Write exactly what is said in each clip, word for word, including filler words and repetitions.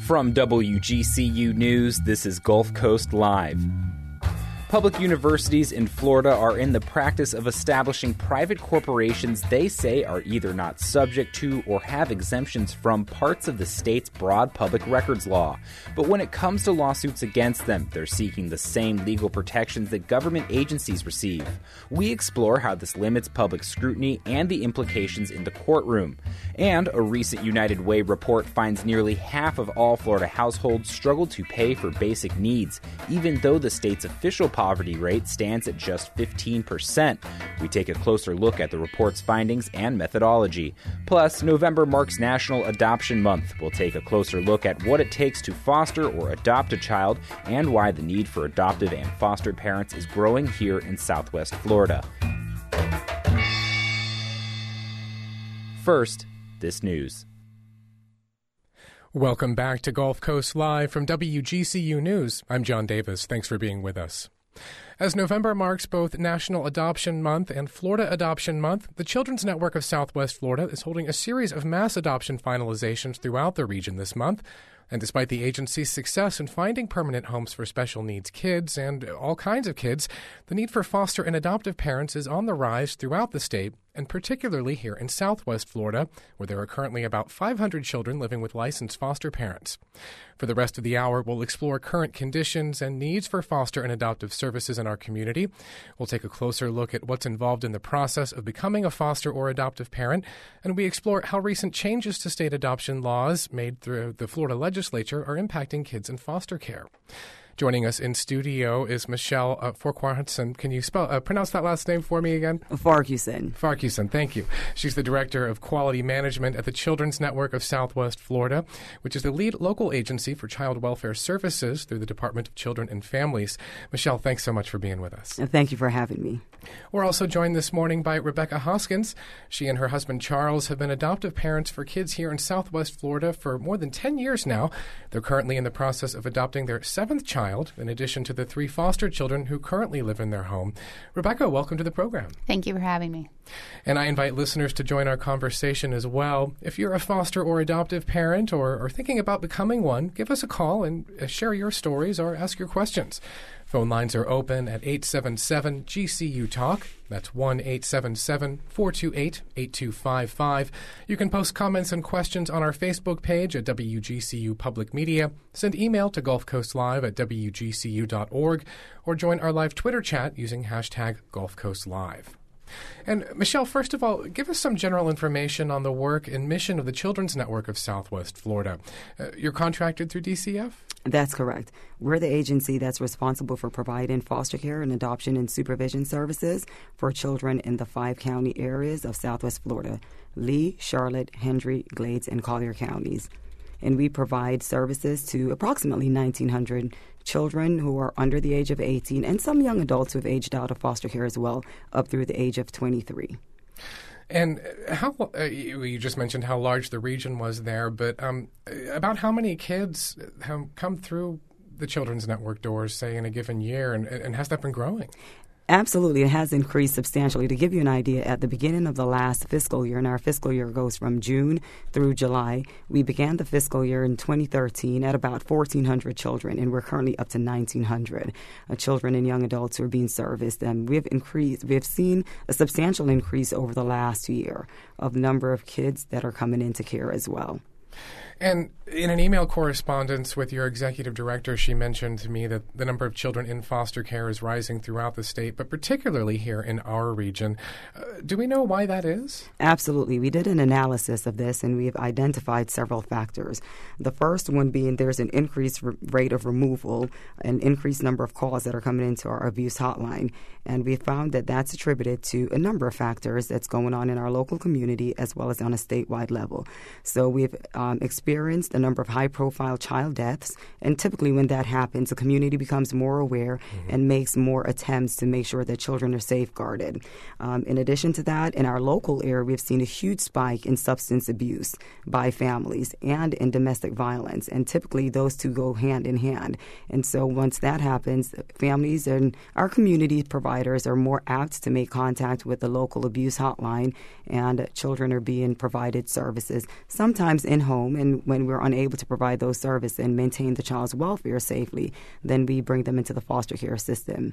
From W G C U News, this is Gulf Coast Live. Public universities in Florida are in the practice of establishing private corporations they say are either not subject to or have exemptions from parts of the state's broad public records law. But when it comes to lawsuits against them, they're seeking the same legal protections that government agencies receive. We explore how this limits public scrutiny and the implications in the courtroom. And a recent United Way report finds nearly half of all Florida households struggle to pay for basic needs, even though the state's official poverty rate stands at just fifteen percent. We take a closer look at the report's findings and methodology. Plus, November marks National Adoption Month. We'll take a closer look at what it takes to foster or adopt a child and why the need for adoptive and foster parents is growing here in Southwest Florida. First, this news. Welcome back to Gulf Coast Live from W G C U News. I'm John Davis. Thanks for being with us. As November marks both National Adoption Month and Florida Adoption Month, the Children's Network of Southwest Florida is holding a series of mass adoption finalizations throughout the region this month. And despite the agency's success in finding permanent homes for special needs kids and all kinds of kids, the need for foster and adoptive parents is on the rise throughout the state, and particularly here in Southwest Florida, where there are currently about five hundred children living with licensed foster parents. For the rest of the hour, we'll explore current conditions and needs for foster and adoptive services in our community. We'll take a closer look at what's involved in the process of becoming a foster or adoptive parent, and we explore how recent changes to state adoption laws made through the Florida legislature are impacting kids in foster care. Joining us in studio is Michelle uh, Farquharson. Can you spell uh, pronounce that last name for me again? Farquharson. Farquharson, thank you. She's the Director of Quality Management at the Children's Network of Southwest Florida, which is the lead local agency for child welfare services through the Department of Children and Families. Michelle, thanks so much for being with us. Thank you for having me. We're also joined this morning by Rebecca Hoskins. She and her husband Charles have been adoptive parents for kids here in Southwest Florida for more than ten years now. They're currently in the process of adopting their seventh child, in addition to the three foster children who currently live in their home. Rebecca, welcome to the program. Thank you for having me. And I invite listeners to join our conversation as well. If you're a foster or adoptive parent or, or thinking about becoming one, give us a call and uh, share your stories or ask your questions. Phone lines are open at eight seven seven G C U Talk. That's one eight seven seven, four two eight, eight two five five. You can post comments and questions on our Facebook page at W G C U Public Media. Send email to Gulf Coast Live at W G C U dot org or join our live Twitter chat using hashtag Gulf Coast Live. And Michelle, first of all, give us some general information on the work and mission of the Children's Network of Southwest Florida. Uh, you're contracted through D C F? That's correct. We're the agency that's responsible for providing foster care and adoption and supervision services for children in the five county areas of Southwest Florida: Lee, Charlotte, Hendry, Glades, and Collier counties. And we provide services to approximately nineteen hundred children who are under the age of eighteen and some young adults who have aged out of foster care as well, up through the age of twenty-three. And how uh, you just mentioned how large the region was there, but um, about how many kids have come through the Children's Network doors, say, in a given year, and, and has that been growing? Absolutely. It has increased substantially. To give you an idea, at the beginning of the last fiscal year, and our fiscal year goes from June through July, we began the fiscal year in twenty thirteen at about fourteen hundred children, and we're currently up to nineteen hundred uh, children and young adults who are being serviced. And we have increased, we have seen a substantial increase over the last year of the number of kids that are coming into care as well. And in an email correspondence with your executive director, she mentioned to me that the number of children in foster care is rising throughout the state, but particularly here in our region. Uh, do we know why that is? Absolutely. We did an analysis of this, and we've identified several factors. The first one being there's an increased r- rate of removal, an increased number of calls that are coming into our abuse hotline. And we found that that's attributed to a number of factors that's going on in our local community as well as on a statewide level. So we've um, experienced a number of high-profile child deaths, and typically when that happens, the community becomes more aware mm-hmm. and makes more attempts to make sure that children are safeguarded. Um, in addition to that, in our local area, we've seen a huge spike in substance abuse by families and in domestic violence, and typically those two go hand in hand. And so once that happens, families and our community providers are more apt to make contact with the local abuse hotline, and children are being provided services, sometimes in home, and And when we're unable to provide those services and maintain the child's welfare safely, then we bring them into the foster care system.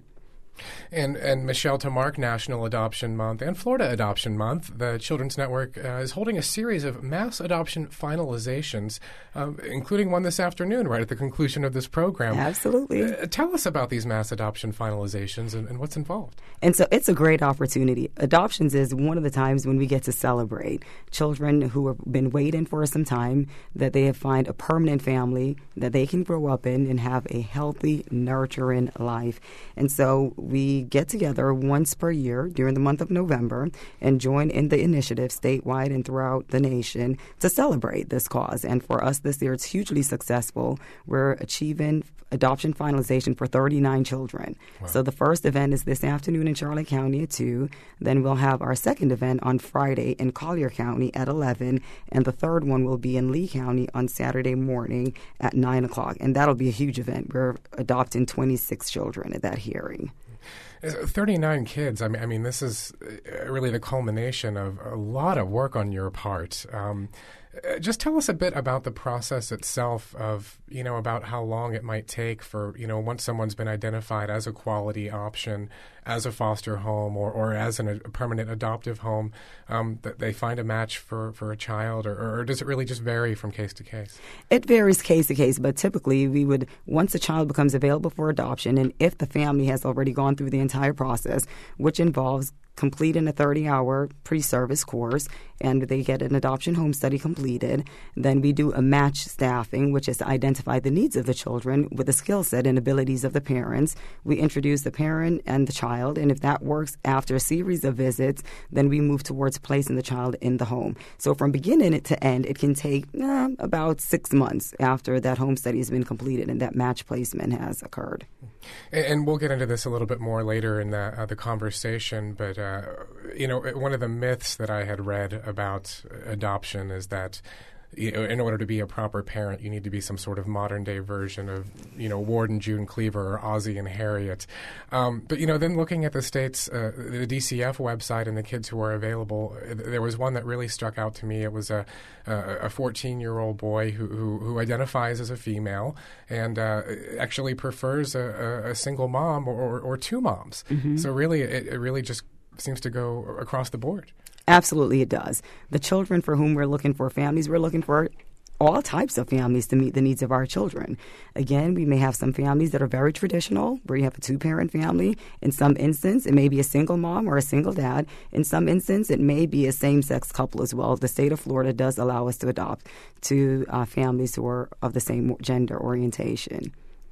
And and Michelle, to mark National Adoption Month and Florida Adoption Month, the Children's Network uh, is holding a series of mass adoption finalizations, uh, including one this afternoon, right at the conclusion of this program. Absolutely. Uh, tell us about these mass adoption finalizations and, and what's involved. And so it's a great opportunity. Adoptions is one of the times when we get to celebrate children who have been waiting for some time, that they have find a permanent family that they can grow up in and have a healthy, nurturing life. And so we get together once per year during the month of November and join in the initiative statewide and throughout the nation to celebrate this cause. And for us this year, it's hugely successful. We're achieving adoption finalization for thirty-nine children. Wow. So the first event is this afternoon in Charlotte County at two. Then we'll have our second event on Friday in Collier County at eleven. And the third one will be in Lee County on Saturday morning at nine o'clock. And that'll be a huge event. We're adopting twenty-six children at that hearing. thirty-nine kids. I mean, I mean, this is really the culmination of a lot of work on your part. Um, just tell us a bit about the process itself of, you know, about how long it might take for, you know, once someone's been identified as a quality option, as a foster home or, or as an, a permanent adoptive home, um, that they find a match for, for a child, or, or does it really just vary from case to case? It varies case to case, but typically we would, once a child becomes available for adoption, and if the family has already gone through the entire process, which involves completing a thirty-hour pre-service course, and they get an adoption home study completed. Then we do a match staffing, which is to identify the needs of the children with the skill set and abilities of the parents. We introduce the parent and the child, and if that works after a series of visits, then we move towards placing the child in the home. So from beginning to end, it can take eh, about six months after that home study has been completed and that match placement has occurred. And, and we'll get into this a little bit more later in the, uh, the conversation, but Uh, you know, one of the myths that I had read about adoption is that, you know, in order to be a proper parent, you need to be some sort of modern-day version of, you know, Ward and June Cleaver or Ozzie and Harriet. Um, but, you know, then looking at the state's, uh, the D C F website and the kids who are available, there was one that really struck out to me. It was a a fourteen-year-old boy who, who, who identifies as a female and uh, actually prefers a, a, a single mom or, or two moms. Mm-hmm. So really, it, it really just seems to go across the board. Absolutely, it does. The children for whom we're looking for families, we're looking for all types of families to meet the needs of our children. Again, we may have some families that are very traditional, where you have a two-parent family. In some instance, it may be a single mom or a single dad. In some instance, it may be a same-sex couple as well. The state of Florida does allow us to adopt two uh, families who are of the same gender orientation.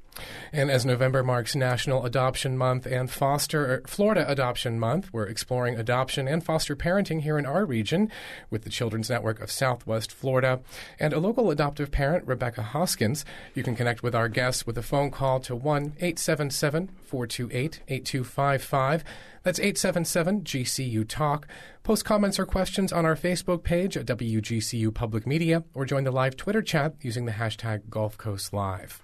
And as November marks National Adoption Month and Foster Florida Adoption Month, we're exploring adoption and foster parenting here in our region with the Children's Network of Southwest Florida and a local adoptive parent, Rebecca Hoskins. You can connect with our guests with a phone call to one eight seven seven, four two eight, eight two five five. That's eight seven seven G C U Talk. Post comments or questions on our Facebook page at W G C U Public Media or join the live Twitter chat using the hashtag Gulf Coast Live.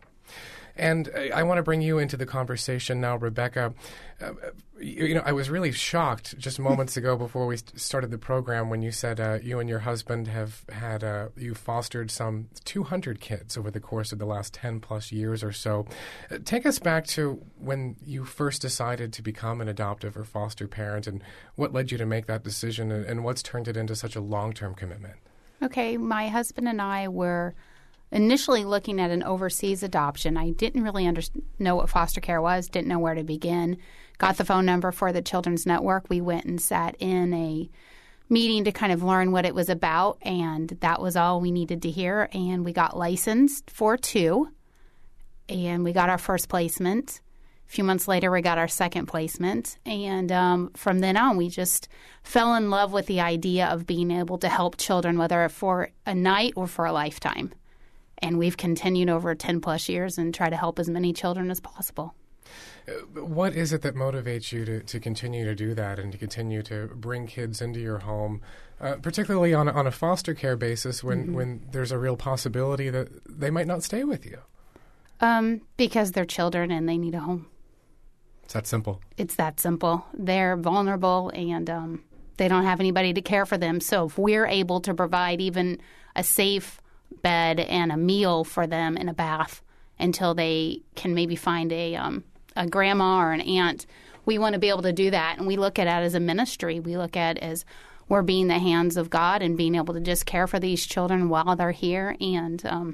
And I want to bring you into the conversation now, Rebecca. Uh, you, you know, I was really shocked just moments ago before we started the program when you said uh, you and your husband have had, uh, you fostered some two hundred kids over the course of the last ten plus years or so. Uh, take us back to when you first decided to become an adoptive or foster parent and what led you to make that decision and, and what's turned it into such a long-term commitment. Okay, my husband and I were initially looking at an overseas adoption. I didn't really under- know what foster care was, didn't know where to begin. Got the phone number for the Children's Network. We went and sat in a meeting to kind of learn what it was about, and that was all we needed to hear. And we got licensed for two, and we got our first placement. A few months later, we got our second placement. And um, from then on, we just fell in love with the idea of being able to help children, whether for a night or for a lifetime. And we've continued over ten plus years and try to help as many children as possible. What is it that motivates you to, to continue to do that and to continue to bring kids into your home, uh, particularly on, on a foster care basis when, mm-hmm. when there's a real possibility that they might not stay with you? Um, because they're children and they need a home. It's that simple. It's that simple. They're vulnerable and um, they don't have anybody to care for them. So if we're able to provide even a safe bed and a meal for them and a bath until they can maybe find a um, a grandma or an aunt. We want to be able to do that, and we look at it as a ministry. We look at it as we're being the hands of God and being able to just care for these children while they're here, and um,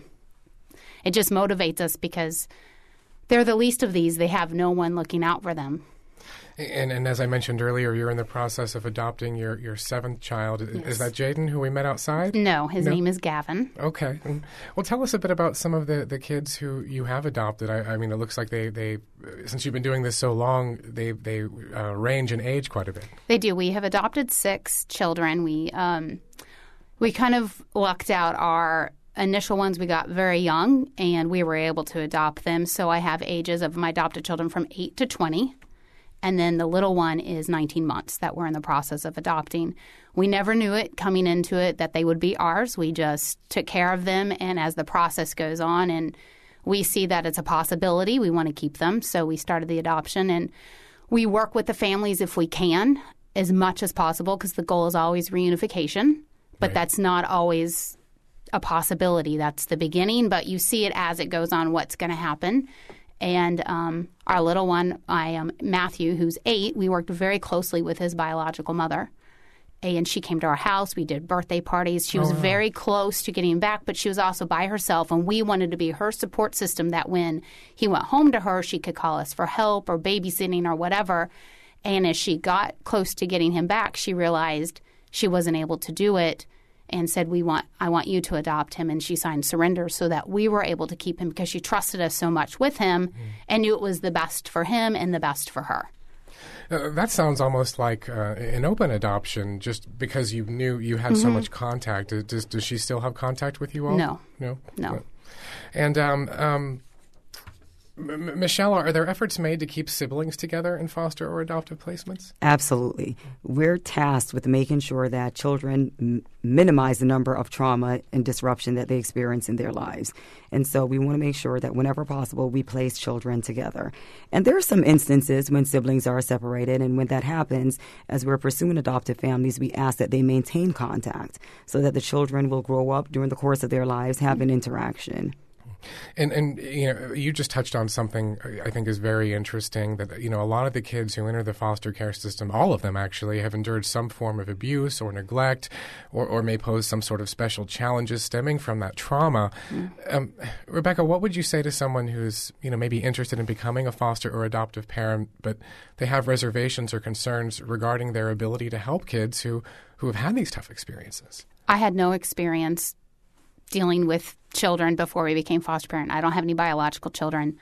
it just motivates us because they're the least of these. They have no one looking out for them. And, and as I mentioned earlier, you're in the process of adopting your, your seventh child. Yes. Is that Jaden, who we met outside? No, his No? name is Gavin. Okay. And, well, tell us a bit about some of the, the kids who you have adopted. I, I mean, it looks like they, they, since you've been doing this so long, they they uh, range in age quite a bit. They do. We have adopted six children. We um, we kind of lucked out. Our initial ones we got very young, and we were able to adopt them. So I have ages of my adopted children from eight to twenty. And then the little one is nineteen months that we're in the process of adopting. We never knew it coming into it that they would be ours. We just took care of them. And as the process goes on and we see that it's a possibility, we want to keep them. So we started the adoption. And we work with the families if we can as much as possible because the goal is always reunification. But Right. that's not always a possibility. That's the beginning. But you see it as it goes on what's going to happen. And um, our little one, I um, Matthew, who's eight, we worked very closely with his biological mother. And she came to our house. We did birthday parties. She was Oh, wow. very close to getting him back, but she was also by herself. And we wanted to be her support system that when he went home to her, she could call us for help or babysitting or whatever. And as she got close to getting him back, she realized she wasn't able to do it. And said, "We want, I want you to adopt him." And she signed surrender so that we were able to keep him because she trusted us so much with him and knew it was the best for him and the best for her. Uh, that sounds almost like uh, an open adoption, just because you knew you had so much contact. Uh, Does does she still have contact with you all? No. No? No. And um, um, M- M- Michelle, are there efforts made to keep siblings together in foster or adoptive placements? Absolutely. We're tasked with making sure that children m- minimize the number of trauma and disruption that they experience in their lives. And so we want to make sure that whenever possible, we place children together. And there are some instances when siblings are separated. And when that happens, as we're pursuing adoptive families, we ask that they maintain contact so that the children will grow up during the course of their lives, have an interaction. And and you know, you just touched on something I think is very interesting, that you know, a lot of the kids who enter the foster care system, all of them actually, have endured some form of abuse or neglect, or, or may pose some sort of special challenges stemming from that trauma. Mm. Um, Rebecca, what would you say to someone who's, you know, maybe interested in becoming a foster or adoptive parent, but they have reservations or concerns regarding their ability to help kids who, who have had these tough experiences? I had no experience dealing with children before we became foster parent. I don't have any biological children.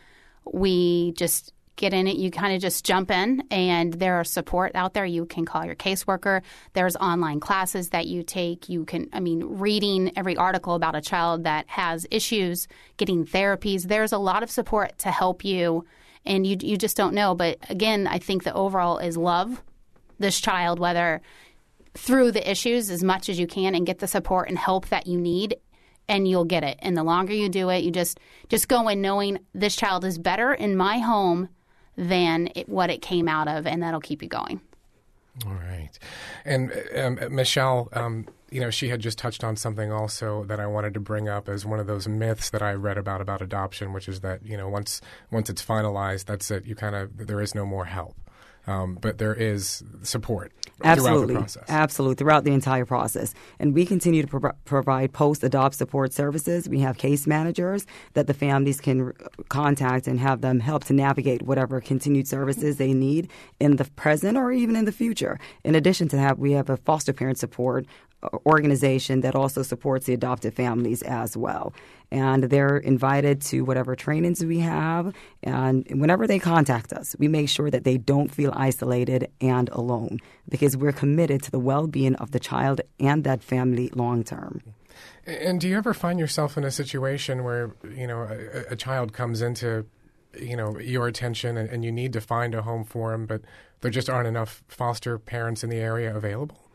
We just get in it. You kind of just jump in, and there are support out there. You can call your caseworker. There's online classes that you take. You can, I mean, reading every article about a child that has issues, getting therapies. There's a lot of support to help you, and you you just don't know. But again, I think the overall is love this child, whether through the issues as much as you can, and get the support and help that you need. And you'll get it. And the longer you do it, you just just go in knowing this child is better in my home than it, what it came out of, and that'll keep you going. All right. And um, Michelle, um, you know, she had just touched on something also that I wanted to bring up as one of those myths that I read about about adoption, which is that, you know, once once it's finalized, that's it. You kind of, there is no more help. Um, but there is support Absolutely. throughout the process. Absolutely, throughout the entire process. And we continue to pro- provide post-adopt support services. We have case managers that the families can r- contact and have them help to navigate whatever continued services they need in the present or even in the future. In addition to that, we have a foster parent support organization that also supports the adopted families as well. And they're invited to whatever trainings we have. And whenever they contact us, we make sure that they don't feel isolated and alone, because we're committed to the well-being of the child and that family long term. And do you ever find yourself in a situation where, you know, a, a child comes into, you know, your attention and, and you need to find a home for him, but there just aren't enough foster parents in the area available?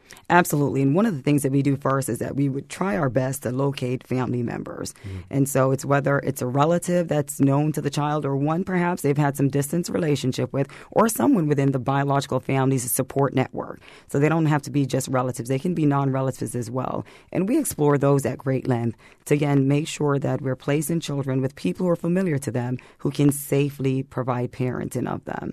Absolutely. And one of the things that we do first is that we would try our best to locate family members. Mm-hmm. And so it's whether it's a relative that's known to the child or one perhaps they've had some distance relationship with, or someone within the biological family's support network. So they don't have to be just relatives. They can be non-relatives as well. And we explore those at great length to, again, make sure that we're placing children with people who are familiar to them who can safely provide parenting of them.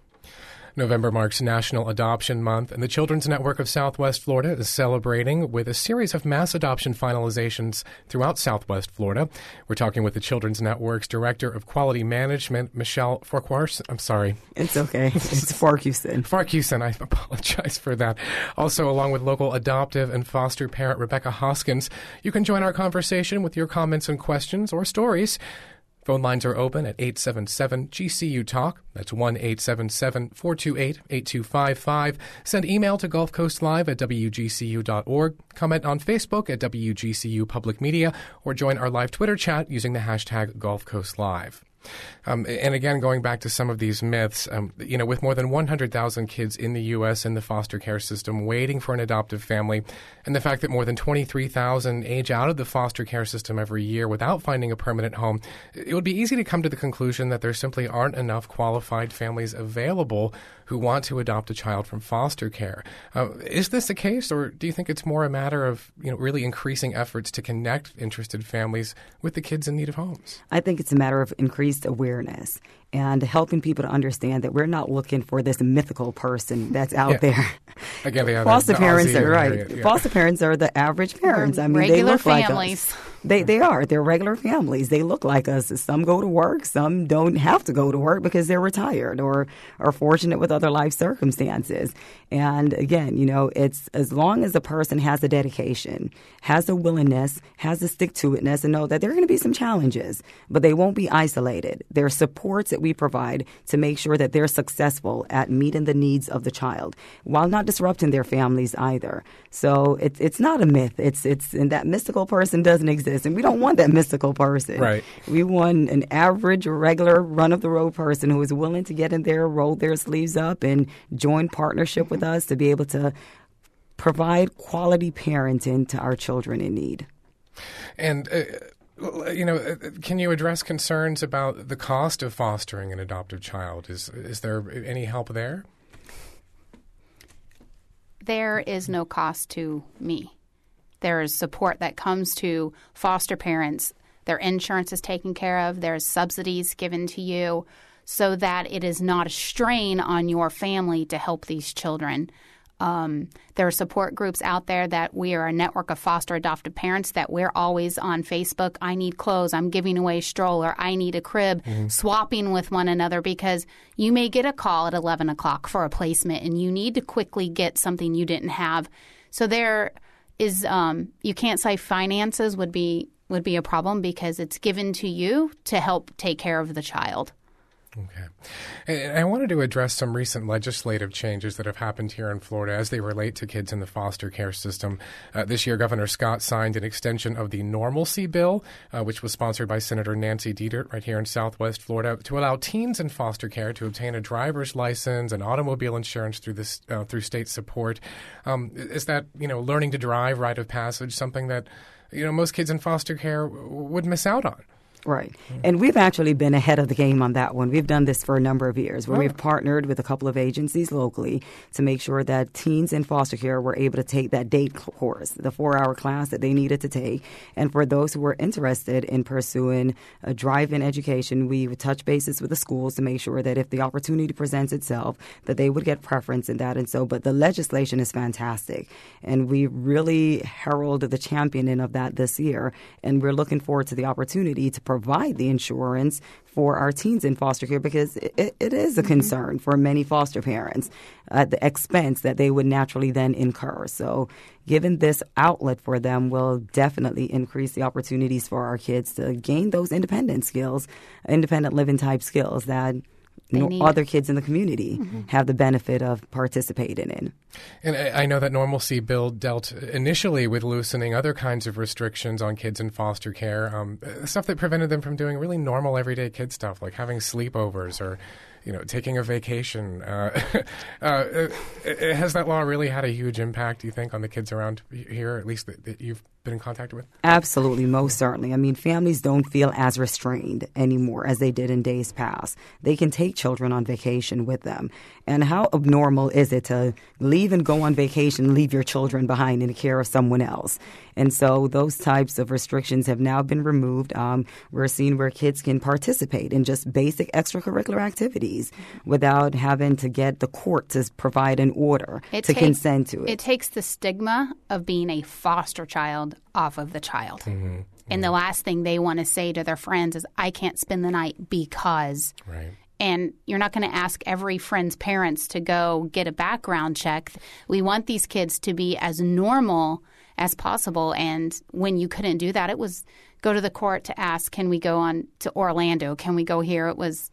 November marks National Adoption Month, and the Children's Network of Southwest Florida is celebrating with a series of mass adoption finalizations throughout Southwest Florida. We're talking with the Children's Network's Director of Quality Management, Michelle Farquhar. I'm sorry. It's okay. It's Farquharson. Farquharson. I apologize for that. Also, along with local adoptive and foster parent Rebecca Hoskins, you can join our conversation with your comments and questions or stories. Phone lines are open at eight seven seven G C U Talk. That's one eight seven seven, four two eight, eight two five five. Send email to Gulf Coast Live at W G C U dot org. Comment on Facebook at W G C U Public Media, or join our live Twitter chat using the hashtag Gulf Coast Live. Um, and again, going back to some of these myths, um, you know, with more than one hundred thousand kids in the U S in the foster care system waiting for an adoptive family, and the fact that more than twenty-three thousand age out of the foster care system every year without finding a permanent home, it would be easy to come to the conclusion that there simply aren't enough qualified families available who want to adopt a child from foster care. Uh, is this the case, or do you think it's more a matter of, you know, really increasing efforts to connect interested families with the kids in need of homes? I think it's a matter of increased awareness and helping people to understand that we're not looking for this mythical person that's out yeah. there. Again, yeah, foster the, the parents Aussie are right. area, yeah. Foster parents are the average parents. I mean, regular they look families. like us. They they are. They're regular families. They look like us. Some go to work. Some don't have to go to work because they're retired or are fortunate with other life circumstances. And again, you know, it's as long as a person has a dedication, has a willingness, has a stick-to-itness, and know that there are going to be some challenges, but they won't be isolated. There are supports that we provide to make sure that they're successful at meeting the needs of the child while not disrupting their families either. So it's it's not a myth. It's it's and that mystical person doesn't exist, and we don't want that mystical person. Right. We want an average, regular, run-of-the-road person who is willing to get in there, roll their sleeves up, and join partnership with us to be able to provide quality parenting to our children in need. And uh, you know, can you address concerns about the cost of fostering an adoptive child? Is is there any help there? There is no cost to me. There is support that comes to foster parents. Their insurance is taken care of. There's subsidies given to you so that it is not a strain on your family to help these children. Um, there are support groups out there that we are a network of foster adoptive parents that we're always on Facebook. I need clothes. I'm giving away a stroller. I need a crib, mm-hmm. swapping with one another because you may get a call at eleven o'clock for a placement and you need to quickly get something you didn't have. So there is um, you can't say finances would be would be a problem because it's given to you to help take care of the child. Okay. And I wanted to address some recent legislative changes that have happened here in Florida as they relate to kids in the foster care system. Uh, this year, Governor Scott signed an extension of the Normalcy Bill, uh, which was sponsored by Senator Nancy Dietert right here in Southwest Florida, to allow teens in foster care to obtain a driver's license and automobile insurance through this uh, through state support. Um, is that, you know, learning to drive, rite of passage, something that, you know, most kids in foster care would miss out on? Right. And we've actually been ahead of the game on that one. We've done this for a number of years where oh. we've partnered with a couple of agencies locally to make sure that teens in foster care were able to take that DATE course, the four-hour class that they needed to take. And for those who were interested in pursuing a drive-in education, we would touch bases with the schools to make sure that if the opportunity presents itself, that they would get preference in that. And so, but the legislation is fantastic. And we really herald the championing of that this year. And we're looking forward to the opportunity to provide the insurance for our teens in foster care because it, it is a concern for many foster parents at the expense that they would naturally then incur. So given this outlet for them will definitely increase the opportunities for our kids to gain those independent skills, independent living type skills that no other kids in the community mm-hmm. have the benefit of participating in. And I know that Normalcy Bill dealt initially with loosening other kinds of restrictions on kids in foster care, um, stuff that prevented them from doing really normal everyday kid stuff like having sleepovers or, you know, taking a vacation. Uh, uh, has that law really had a huge impact, do you think, on the kids around here, at least that, that you've been in contact with? Absolutely, most certainly. I mean, families don't feel as restrained anymore as they did in days past. They can take children on vacation with them. And how abnormal is it to leave and go on vacation, leave your children behind in the care of someone else? And so those types of restrictions have now been removed. Um, we're seeing where kids can participate in just basic extracurricular activities without having to get the court to provide an order it to takes, consent to it. It takes the stigma of being a foster child off of the child. Mm-hmm. And the last thing they want to say to their friends is, I can't spend the night because. Right. And you're not going to ask every friend's parents to go get a background check. We want these kids to be as normal as possible. And when you couldn't do that, it was go to the court to ask, can we go on to Orlando? Can we go here? It was,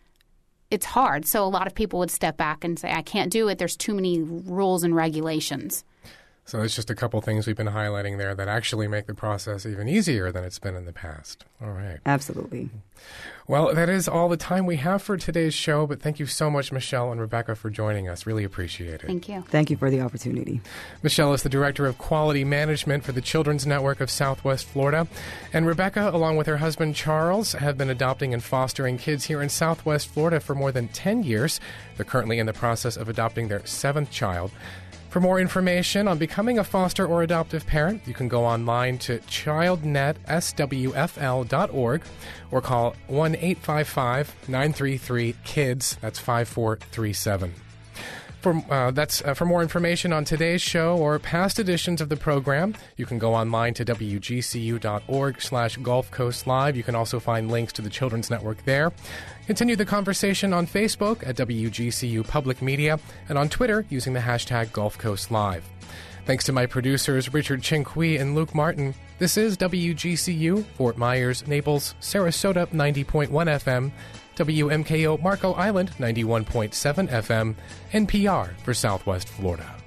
it's hard. So a lot of people would step back and say, I can't do it. There's too many rules and regulations. So it's just a couple things we've been highlighting there that actually make the process even easier than it's been in the past. All right. Absolutely. Well, that is all the time we have for today's show, but thank you so much, Michelle and Rebecca, for joining us. Really appreciate it. Thank you. Thank you for the opportunity. Michelle is the Director of Quality Management for the Children's Network of Southwest Florida. And Rebecca, along with her husband Charles, have been adopting and fostering kids here in Southwest Florida for more than ten years. They're currently in the process of adopting their seventh child. For more information on becoming a foster or adoptive parent, you can go online to child net s w f l dot org or call one eight five five, nine three three, KIDS. That's five four three seven. For, uh, that's uh, for more information on today's show or past editions of the program, you can go online to w g c u dot org slash Gulf Coast Live. You can also find links to the Children's Network there. Continue the conversation on Facebook at W G C U Public Media and on Twitter using the hashtag Gulf Coast Live. Thanks to my producers Richard Chinqui and Luke Martin. This is W G C U, Fort Myers, Naples, Sarasota ninety point one F M, W M K O Marco Island ninety-one point seven F M, N P R for Southwest Florida.